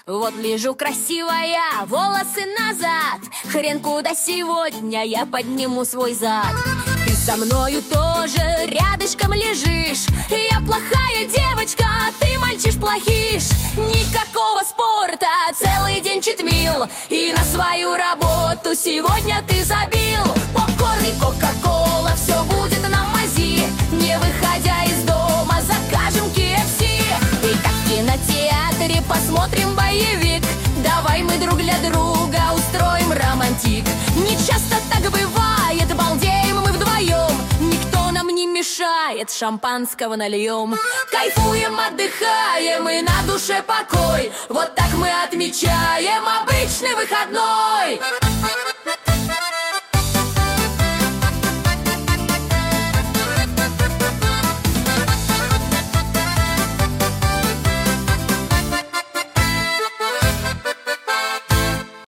Вот лежу красивая, волосы назад. Хрен куда сегодня я подниму свой зад. Ты со мною тоже рядышком лежишь. Я плохая девочка, а ты мальчиш плохиш. Никакого спорта, целый день читмил. И на свою работу сегодня ты забил. Попкорн и кока-кола, все будет на мази. Не выходя из дома, закажем KFC. И как в кинотеатре посмотрим боевик. Давай мы друг для друга устроим романтик. Не часто так бывает, балдеем мы вдвоем. Никто нам не мешает, шампанского нальем. Кайфуем, отдыхаем и на душе покой. Вот так мы отмечаем